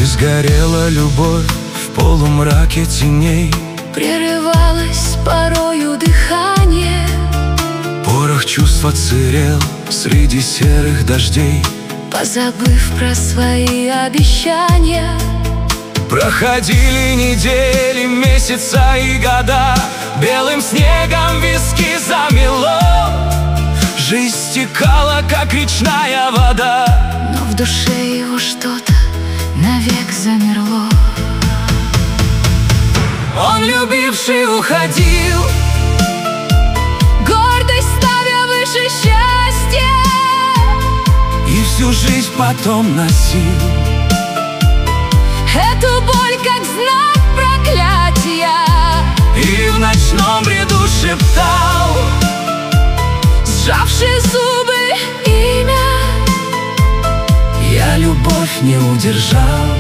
И сгорела любовь в полумраке теней. Прерывалось порою дыхание. Порох чувств отсырел среди серых дождей. Позабыв про свои обещания, проходили недели, месяца и года. Белым снегом виски замело. Жизнь стекала, как речная вода. но в душе его что-то навек замерло. Он, любивший, уходил, Гордость ставя выше счастья, и всю жизнь потом носил эту боль как знак проклятия. и в ночном бреду шептал, Сжавши зубы имя, я любовь не удержал.